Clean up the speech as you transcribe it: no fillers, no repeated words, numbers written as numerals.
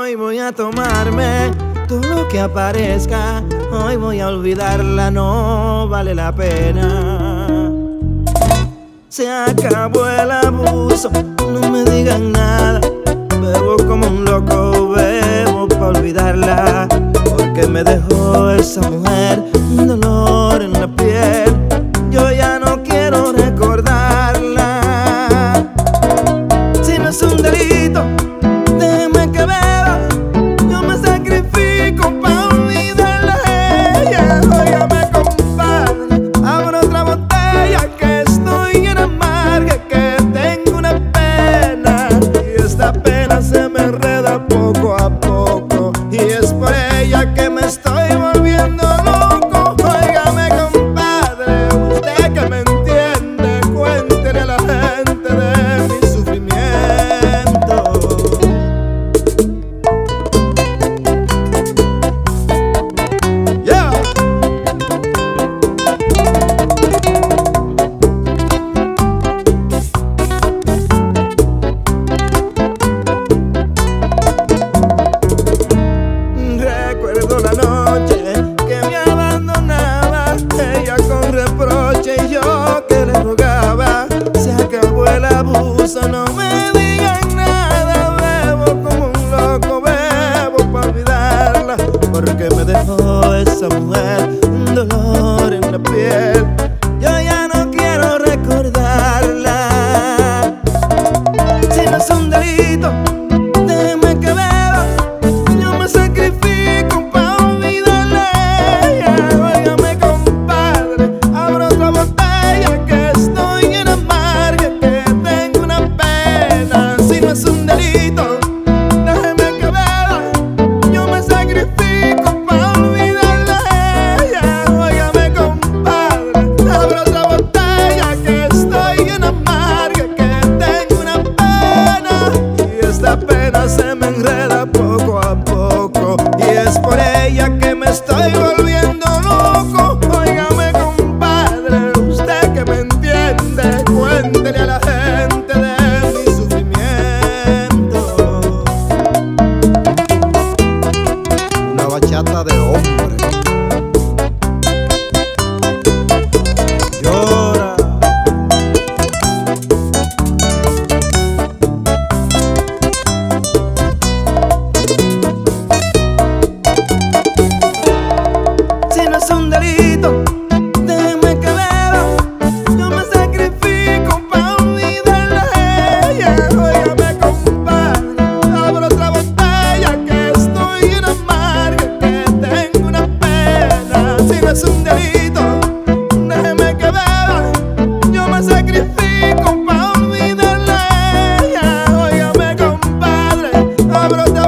Hoy voy a tomarme todo lo que aparezca. Hoy voy a olvidarla, no vale la pena. Se acabó el abuso, no me digan nada. Bebo como un loco, bebo pa' olvidarla. Porque me dejó esa mujer un dolor en la piel. Yo ya no quiero recordarla. Si no es un delito, déjeme que beba. Yo me sacrifico pa' olvidarla a ella. Óigame, compadre, abro otra botella que estoy en amarga, que tengo una pena. Y esta pena se me enreda poco a poco. Y es por ella que me estoy volviendo loco. Óigame, compadre, usted que me entiende, cuéntele a la gente de mi sufrimiento. Yeah. Recuerdo la noche que me abandonaba, ella con reproche y yo que le rogaba. Se acabó el abuso, no me digan nada. Bebo como un loco, bebo pa' olvidarla. Porque me dejó esa mujer un dolor en la piel. Yo ya no quiero recordarla. Si no es un delito, déjeme que beba. Yo me sacrifico pa' olvidarla a ella. Óigame, compadre, abro otra botella que estoy en amarga, que tengo una pena. Si no es un delito, déjeme que beba. Yo me sacrifico pa' olvidarla a ella. Óigame, compadre, abro otra botella que estoy en amarga, que tengo una pena. Y esta pena se me enreda poco a poco. Y es por ella que me estoy volviendo loco. Óigame, compadre, usted que me entiende, cuéntele a la gente de mi sufrimiento. Una bachata de hombre. Llora. Si no es un delito, déjeme que beba. Yo me sacrifico pa' olvidarla a ella. Óigame, compadre, abro otra botella que estoy en amarga, que tengo una pena. Si no es un delito, déjeme que beba. Yo me sacrifico pa' olvidarla a ella. Óigame, compadre, abro otra